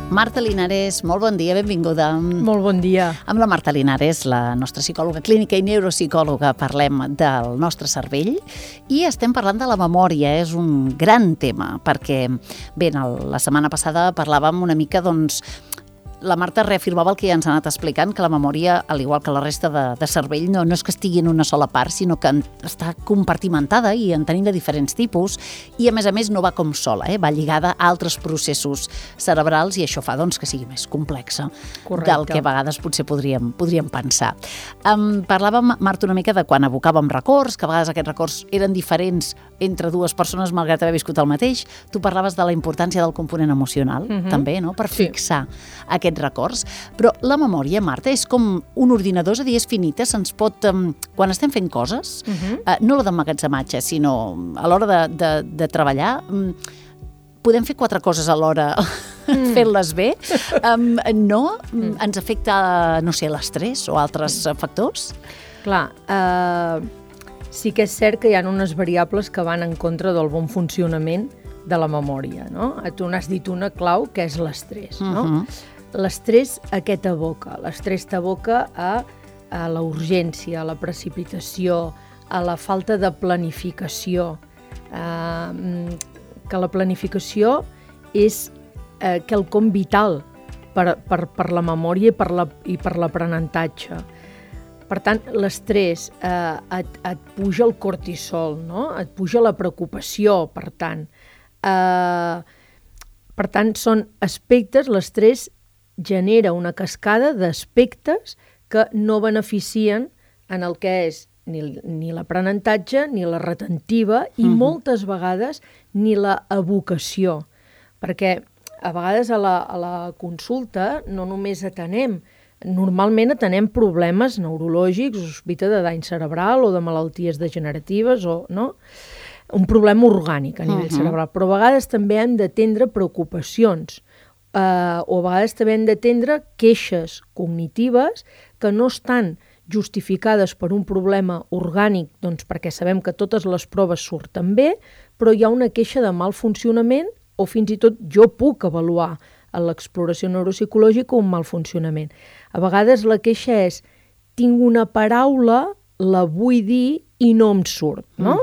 Marta Linares, molt bon dia, benvinguda. Molt bon dia. Amb la Marta Linares, la nostra psicòloga clínica i neuropsicòloga, parlem del nostre cervell i estem parlant de la memòria. És un gran tema perquè, bé, la setmana passada parlàvem una mica, doncs, la Marta reafirmava el que ja ens ha anat explicant, que la memòria, al igual que la resta de cervell, no és que estigui en una sola part, sinó que està compartimentada i en tenim de diferents tipus i, a més, no va com sola, va lligada a altres processos cerebrals i això fa doncs, que sigui més complexa del que a vegades potser podríem pensar. Parlàvem, Marta, una mica de quan evocàvem records, que a vegades aquests records eren diferents entre dues persones malgrat haver viscut el mateix. Tu parlaves de la importància del component emocional, també, no? Per fixar aquests records, però la memòria, Marta, és com un ordinador, és a dir, és finita, se'ns pot, quan estem fent coses, no la d'emmagatzematge, sinó a l'hora de treballar, podem fer 4 coses alhora fent-les bé, no? Ens afecta, no sé, l'estrès o altres factors? Clar, sí que és cert que hi ha unes variables que van en contra del bon funcionament de la memòria, no? Tu n'has dit una clau, que és l'estrès, no? L'estrès a què t'aboca? L'estrès t'aboca a la urgència, a la precipitació, a la falta de planificació, que la planificació és quelcom vital per la memòria i per l'aprenentatge. Per tant, l'estrès et puja el cortisol, no? Et puja la preocupació, per tant. Per tant, són aspectes, l'estrès genera una cascada d'aspectes que no beneficien en el que és ni l'aprenentatge, ni la retentiva i moltes vegades ni la evocació. Perquè a vegades a la consulta no només normalment atenem problemes neurològics, sospita de dany cerebral o de malalties degeneratives, no? Un problema orgànic a nivell cerebral, però a vegades també hem d'atendre preocupacions o a vegades també hem d'atendre queixes cognitives que no estan justificades per un problema orgànic, doncs perquè sabem que totes les proves surten bé, però hi ha una queixa de mal funcionament o fins i tot jo puc avaluar a l'exploració neuropsicològica un mal funcionament. A vegades la queixa és tinc una paraula, la vull dir i no em surt, no?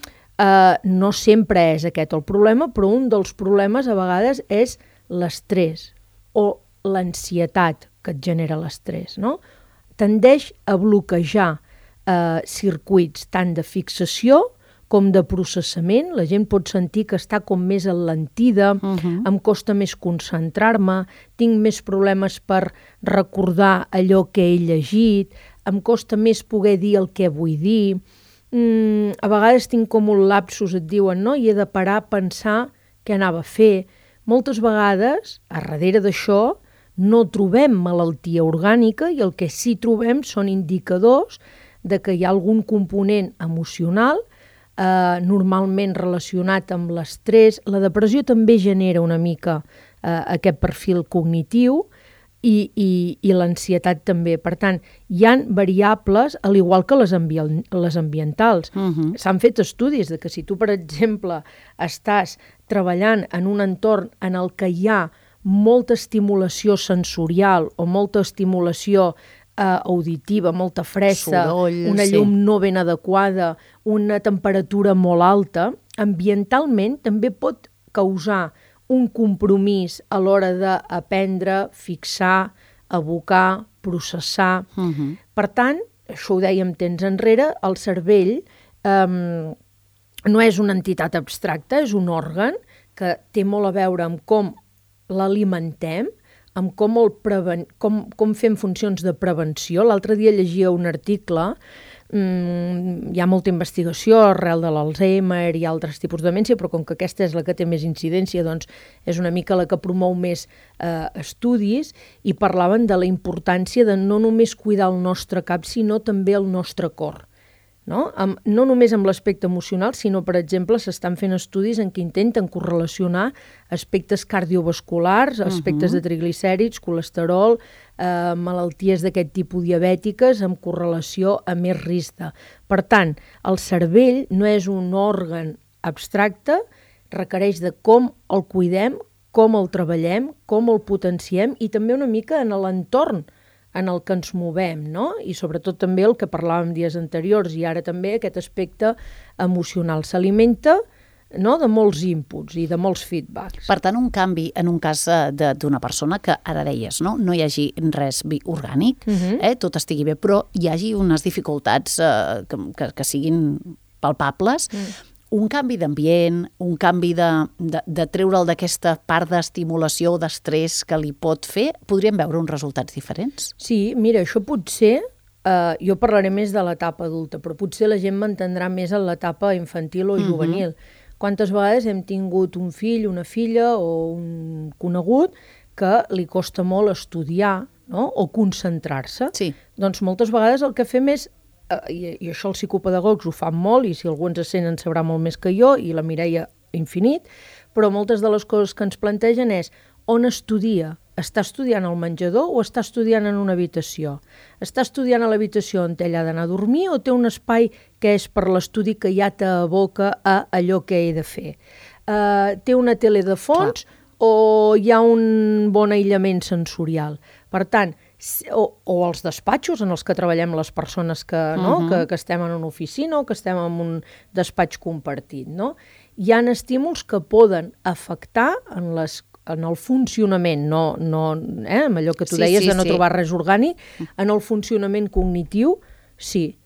No sempre és aquest el problema, però un dels problemes a vegades és l'estrès o l'ansietat que et genera l'estrès, no? Tendeix a bloquejar circuits tant de fixació com de processament. La gent pot sentir que està com més alentida, em costa més concentrar-me, tinc més problemes per recordar allò que he llegit, em costa més poder dir el que vull dir, a vegades tinc com un lapsus, et diuen, no? I he de parar a pensar què anava a fer. Moltes vegades, a darrere d'això, no trobem malaltia orgànica i el que sí trobem són indicadors de que hi ha algun component emocional, normalment relacionat amb l'estrès. La depressió també genera una mica aquest perfil cognitiu i l'ansietat també. Per tant, hi ha variables, al igual que les ambientals. S'han fet estudis de que si tu, per exemple, estàs treballant en un entorn en el que hi ha molta estimulació sensorial o molta estimulació auditiva, molta fressa, una llum no ben adequada, una temperatura molt alta, ambientalment també pot causar un compromís a l'hora d'aprendre, fixar, evocar, processar. Per tant, això ho dèiem temps enrere, el cervell no és una entitat abstracta, és un òrgan que té molt a veure amb com l'alimentem, amb com fem funcions de prevenció. L'altre dia llegia un article, hi ha molta investigació arrel de l'Alzheimer i altres tipus de demència, però com que aquesta és la que té més incidència, doncs és una mica la que promou més estudis, i parlaven de la importància de no només cuidar el nostre cap, sinó també el nostre cor. No només amb l'aspecte emocional, sinó, per exemple, s'estan fent estudis en què intenten correlacionar aspectes cardiovasculars, aspectes de triglicèrids, colesterol, malalties d'aquest tipus diabètiques amb correlació a més risc. Per tant, el cervell no és un òrgan abstracte, requereix de com el cuidem, com el treballem, com el potenciem i també una mica en l'entorn en el que ens movem, no? I sobretot també el que parlàvem dies anteriors i ara també aquest aspecte emocional. S'alimenta, no?, de molts inputs i de molts feedbacks. Per tant, un canvi en un cas d'una persona que ara deies, no hi hagi res orgànic, tot estigui bé, però hi hagi unes dificultats que siguin palpables, un canvi d'ambient, un canvi de treure'l d'aquesta part d'estimulació o d'estrès que li pot fer, podríem veure uns resultats diferents? Sí, mira, això potser, jo parlaré més de l'etapa adulta, però potser la gent m'entendrà més en l'etapa infantil o juvenil. Quantes vegades hem tingut un fill, una filla o un conegut que li costa molt estudiar, no?, o concentrar-se? Sí. Doncs moltes vegades el que fem és, i això els psicopedagogs ho fan molt, i si algú ens sent en sabrà molt més que jo, i la Mireia infinit, però moltes de les coses que ens plantegen és on estudia? Està estudiant al menjador o està estudiant en una habitació? Està estudiant a l'habitació on ella ha d'anar a dormir o té un espai que és per l'estudi que ja t'aboca a allò que he de fer? Té una tele de fons o hi ha un bon aïllament sensorial? Per tant, o els despatxos en els que treballem les persones que estem en una oficina o que estem en un despatx compartit, no? Hi ha estímuls que poden afectar en el funcionament, amb allò que tu deies de no trobar res orgànic, en el funcionament cognitiu, sí,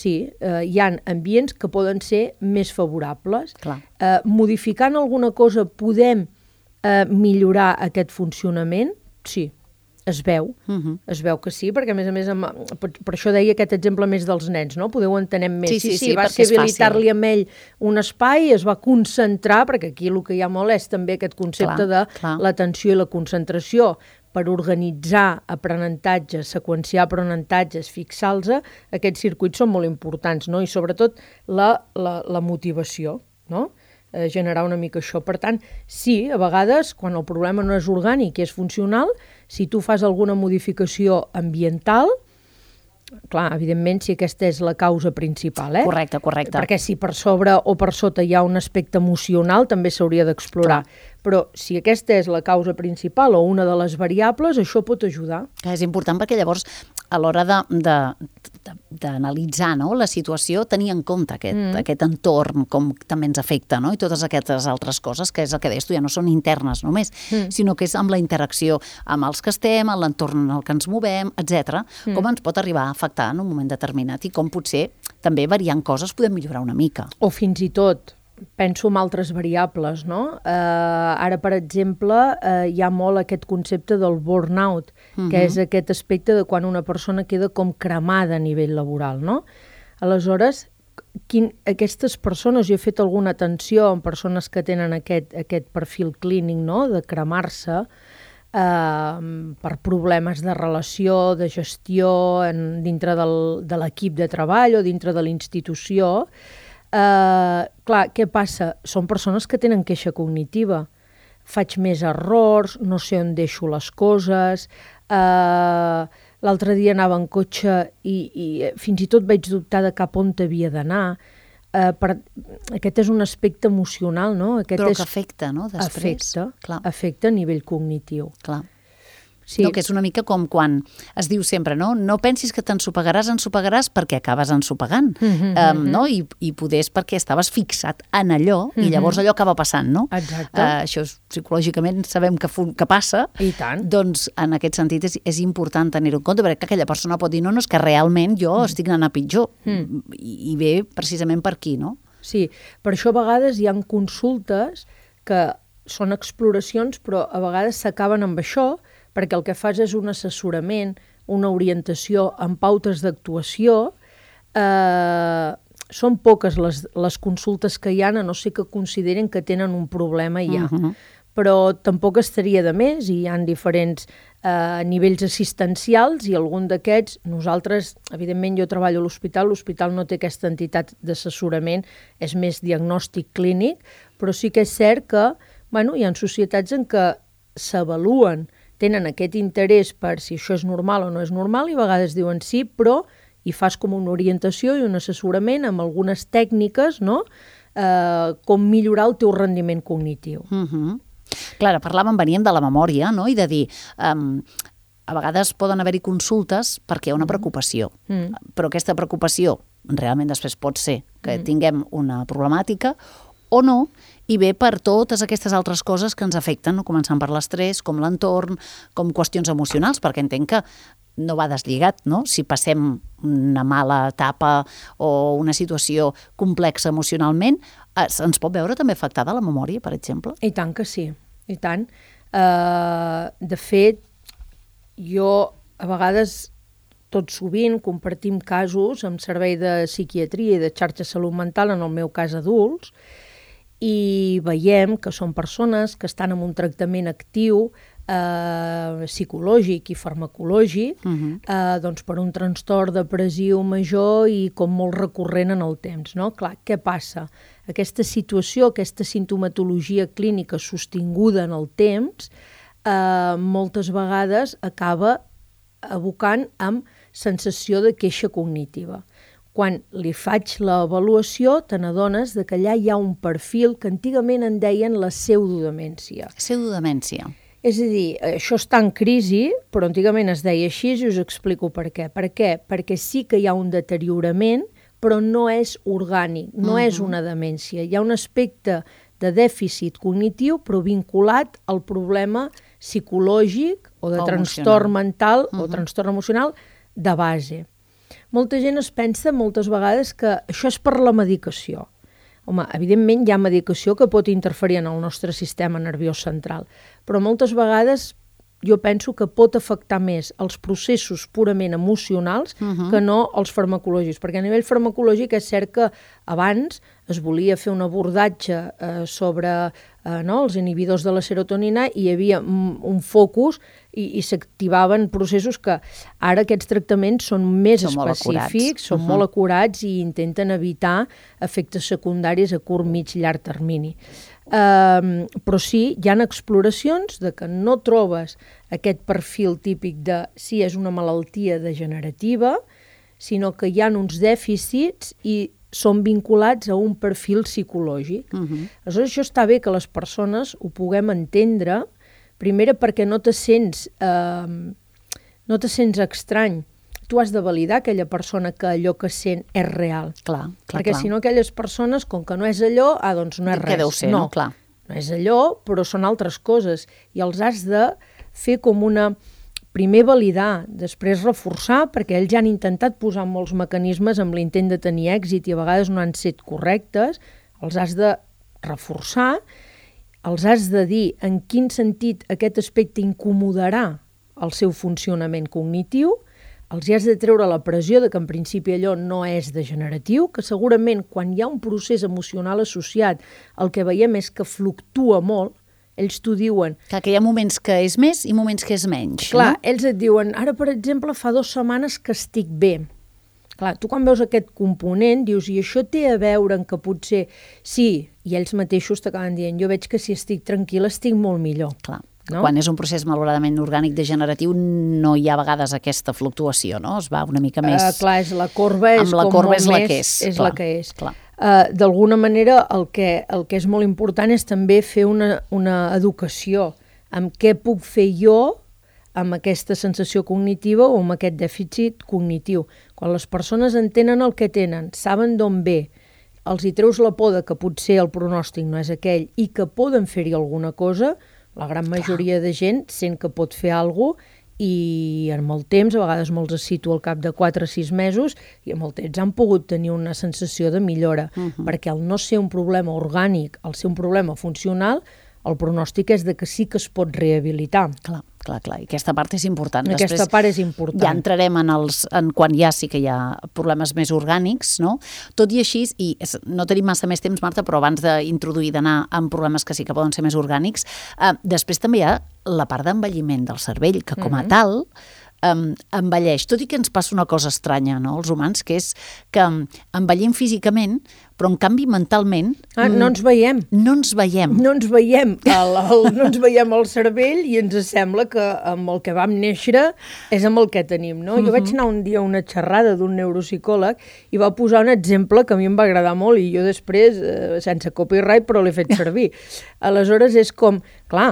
hi ha ambients que poden ser més favorables. Modificant alguna cosa podem millorar aquest funcionament? Sí. Es veu que sí, perquè a més, per això deia aquest exemple més dels nens, no? Poder ho entenem més. Sí, va ser habilitar-li amb ell un espai, es va concentrar, perquè aquí el que hi ha molt és també aquest concepte de l'atenció i la concentració, per organitzar aprenentatges, seqüenciar aprenentatges, fixar-los, aquests circuits són molt importants, no? I sobretot la motivació, no? Generar una mica això. Per tant, sí, a vegades, quan el problema no és orgànic i és funcional, si tu fas alguna modificació ambiental, clar, evidentment, si aquesta és la causa principal, Correcte. Perquè si per sobre o per sota hi ha un aspecte emocional, també s'hauria d'explorar. Però si aquesta és la causa principal o una de les variables, això pot ajudar. És important perquè llavors, a l'hora d'analitzar la situació, tenir en compte aquest entorn, com també ens afecta, no? I totes aquestes altres coses, que és el que deies tu, ja no són internes només, sinó que és amb la interacció amb els que estem, en l'entorn en el que ens movem, etc. Com ens pot arribar a afectar en un moment determinat i com potser també variant coses podem millorar una mica. O fins i tot, penso en altres variables, no? Ara, per exemple, hi ha molt aquest concepte del burnout, que és aquest aspecte de quan una persona queda com cremada a nivell laboral, no? Aleshores, aquestes persones, jo he fet alguna atenció en persones que tenen aquest perfil clínic, no?, de cremar-se, per problemes de relació, de gestió dintre de l'equip de treball o dintre de la institució. Clar, què passa? Són persones que tenen queixa cognitiva. Faig més errors, no sé on deixo les coses. L'altre dia anava en cotxe i fins i tot vaig dubtar de cap on havia d'anar. Aquest és un aspecte emocional, no? Però que afecta, no? Després. Afecta a nivell cognitiu. Clar. Sí. No, que és una mica com quan es diu sempre, no? No pensis que ensopegaràs perquè acabes ensopegant, no? I poder és perquè estaves fixat en allò i llavors allò acaba passant, no? Exacte. Això psicològicament sabem que passa. I tant. Doncs en aquest sentit és important tenir-ho en compte, perquè aquella persona pot dir, no, és que realment jo estic anant a pitjor. I ve precisament per aquí, no? Sí, per això a vegades hi ha consultes que són exploracions, però a vegades s'acaben amb això, perquè el que fas és un assessorament, una orientació amb pautes d'actuació. Són poques les consultes que hi ha, a no ser que consideren que tenen un problema ja. Però tampoc estaria de més, i hi ha diferents nivells assistencials, i algun d'aquests, nosaltres, evidentment jo treballo a l'hospital no té aquesta entitat d'assessorament, és més diagnòstic clínic, però sí que és cert que hi ha societats en què s'avaluen, tenen aquest interès per si això és normal o no és normal, i a vegades diuen sí, però hi fas com una orientació i un assessorament amb algunes tècniques, no?, com millorar el teu rendiment cognitiu. Clar, veníem de la memòria, no? I de dir, a vegades poden haver-hi consultes perquè hi ha una preocupació, però aquesta preocupació realment després pot ser que tinguem una problemàtica o no, i ve per totes aquestes altres coses que ens afecten, no? Començant per l'estrès, com l'entorn, com qüestions emocionals, perquè entenc que no va deslligat, no? Si passem una mala etapa o una situació complexa emocionalment, ens pot veure també afectada la memòria, per exemple? I tant que sí, i tant. De fet, jo a vegades, tot sovint, compartim casos amb servei de psiquiatria i de xarxa salut mental, en el meu cas adults, i veiem que són persones que estan en un tractament actiu psicològic i farmacològic doncs per un trastorn depressiu major i com molt recurrent en el temps. No? Clar, què passa? Aquesta situació, aquesta sintomatologia clínica sostinguda en el temps moltes vegades acaba abocant amb sensació de queixa cognitiva. Quan li faig l'avaluació, te n'adones que allà hi ha un perfil que antigament en deien la pseudodemència. Pseudodemència. És a dir, això està en crisi, però antigament es deia així i us explico per què. Per què? Perquè sí que hi ha un deteriorament, però no és orgànic, no és una demència. Hi ha un aspecte de dèficit cognitiu, però vinculat al problema psicològic o de trastorn mental o trastorn emocional de base. Molta gent es pensa moltes vegades que això és per la medicació. Home, evidentment hi ha medicació que pot interferir en el nostre sistema nerviós central, però moltes vegades jo penso que pot afectar més els processos purament emocionals que no els farmacològics, perquè a nivell farmacològic és cert que abans es volia fer un abordatge sobre els inhibidors de la serotonina i hi havia un focus i s'activaven processos que ara aquests tractaments són més específics, són molt acurats i intenten evitar efectes secundaris a curt, mig, llarg termini. Però sí, hi ha exploracions de que no trobes aquest perfil típic de si és una malaltia degenerativa, sinó que hi ha uns dèficits i són vinculats a un perfil psicològic. Aleshores, això està bé que les persones ho puguem entendre, primera perquè no te sents estrany. Tu has de validar aquella persona que allò que sent és real. Clar. Perquè si no aquelles persones, com que no és allò, doncs no és res. Què deu ser, no? Clar. No és allò, però són altres coses. I els has de fer com una... Primer validar, després reforçar, perquè ells ja han intentat posar molts mecanismes amb l'intent de tenir èxit i a vegades no han set correctes. Els has de reforçar, els has de dir en quin sentit aquest aspecte incomodarà el seu funcionament cognitiu, els has de treure la pressió de que en principi allò no és degeneratiu, que segurament quan hi ha un procés emocional associat el que veiem és que fluctua molt, ells t'ho diuen. Clar, que hi ha moments que és més i moments que és menys. Clar, no? Ells et diuen, ara per exemple fa 2 setmanes que estic bé. Clar, tu quan veus aquest component dius, i això té a veure en que potser sí, i ells mateixos t'acaben dient, jo veig que si estic tranquil estic molt millor. Clar. No? Quan és un procés malauradament orgànic degeneratiu no hi ha a vegades aquesta fluctuació, no? Es va una mica més... Clar, la corba és la corba és la que és. És la que és. D'alguna manera el que és molt important és també fer una educació amb què puc fer jo amb aquesta sensació cognitiva o amb aquest dèficit cognitiu. Quan les persones entenen el que tenen, saben d'on ve, els hi treus la por que potser el pronòstic no és aquell i que poden fer-hi alguna cosa, la gran majoria de gent sent que pot fer alguna cosa i en molt temps, a vegades molts es situa al cap de 4 o 6 mesos i en molt temps han pogut tenir una sensació de millora, perquè al no ser un problema orgànic, al ser un problema funcional, el pronòstic és de que sí que es pot rehabilitar. Clar. I aquesta part és important. Aquesta part és important. Ja entrarem en quan ja sí que hi ha problemes més orgànics, no? Tot i així, i no tenim massa més temps, Marta, però abans d'introduir, d'anar amb problemes que sí que poden ser més orgànics, després també hi ha la part d'envelliment del cervell, que com a tal envelleix, tot i que ens passa una cosa estranya, no?, els humans, que és que envellim físicament, però en canvi mentalment... No ens veiem. No ens veiem. No ens veiem no ens veiem el cervell i ens sembla que amb el que vam néixer és amb el que tenim, no? Jo vaig anar un dia a una xerrada d'un neuropsicòleg i va posar un exemple que a mi em va agradar molt i jo després, sense copyright, però l'he fet servir. Aleshores és com, clar,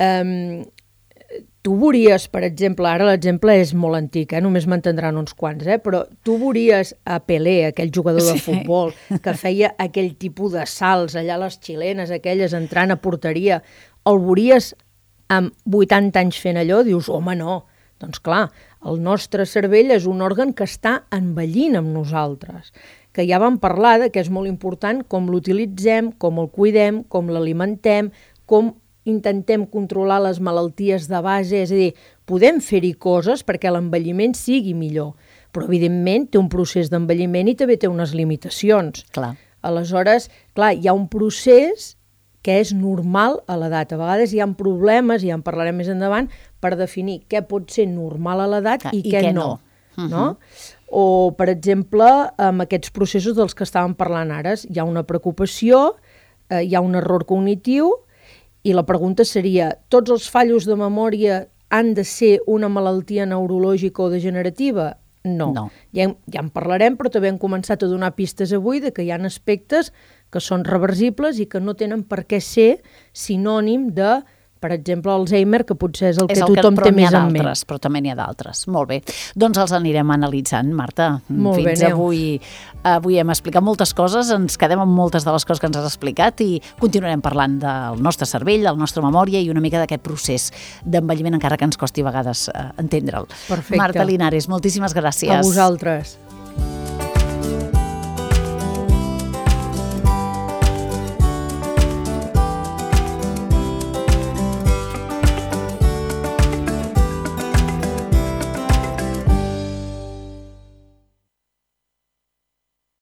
tu veuries, per exemple, ara l'exemple és molt antic, només m'entendran uns quants, però tu veuries a Pelé, aquell jugador de futbol, que feia aquell tipus de salts, allà les xilenes, aquelles entrant a porteria, el veuries amb 80 anys fent allò, dius, home, no. Doncs clar, el nostre cervell és un òrgan que està envellint amb nosaltres, que ja vam parlar que és molt important com l'utilitzem, com el cuidem, com l'alimentem, com intentem controlar les malalties de base, és a dir, podem fer-hi coses perquè l'envelliment sigui millor, però evidentment té un procés d'envelliment i també té unes limitacions. Clar. Aleshores, clar, hi ha un procés que és normal a l'edat. A vegades hi ha problemes, i ja en parlarem més endavant, per definir què pot ser normal a l'edat i què no. No? O, per exemple, amb aquests processos dels que estàvem parlant ara, hi ha una preocupació, hi ha un error cognitiu, i la pregunta seria, tots els fallos de memòria han de ser una malaltia neurològica o degenerativa? No. Ja en parlarem, però també hem començat a donar pistes avui de que hi ha aspectes que són reversibles i que no tenen per què ser sinònim de, per exemple, Alzheimer, que potser és el que tothom té més en ment. Però també n'hi ha d'altres. Molt bé. Doncs els anirem analitzant, Marta. Molt bé, avui hem explicat moltes coses, ens quedem amb moltes de les coses que ens has explicat i continuarem parlant del nostre cervell, de la nostra memòria i una mica d'aquest procés d'envelliment, encara que ens costi a vegades entendre'l. Perfecte. Marta Linares, moltíssimes gràcies. A vosaltres.